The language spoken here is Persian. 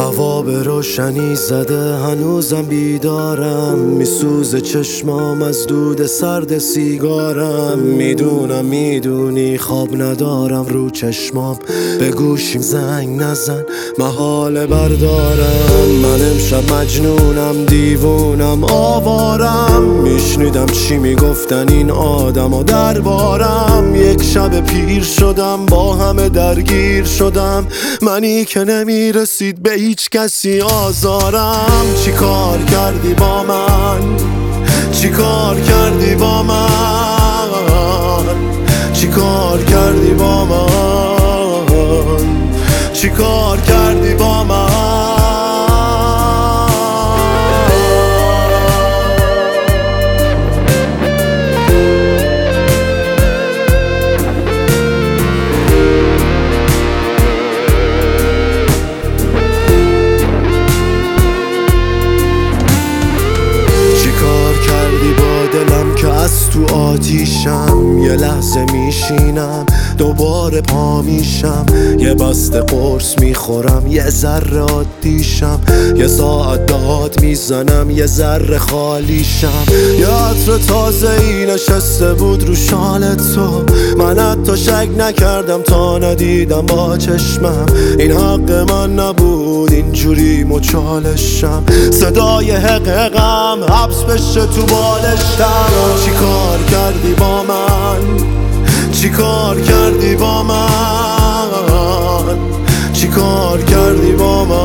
هوا به روشنی زده، هنوزم بیدارم، میسوزه چشمام از دود سرد سیگارم. میدونم میدونی خواب ندارم رو چشمام، به گوشیم زنگ نزن محال بردارم. من امشب مجنونم، دیوونم، آوارم، میشنیدم چی میگفتن این آدم و دربارم. یک شب پیر شدم، با همه درگیر شدم، منی که نمیرسید به هیچ کسی آزارم. چی کار کردی با من؟ چی کار کردی با من؟ چی کار کردی با من؟ چی کار کردی با من؟ دلم که از تو آتیشم، یه لحظه میشینم دوباره پا میشم، یه بسته قرص میخورم یه ذره عادیشم، یه ساعت داد میزنم یه ذره خالیشم. یه عطر تازه ای نشسته بود رو شال تو، من حتی شک نکردم تا ندیدم با چشمم. این حق من نبود اینجوری مچالشم، صدای حقم حبس بشه تو بالشم. چی کار کردی با من؟ چی کار کردی با من؟ چی کار کردی با من؟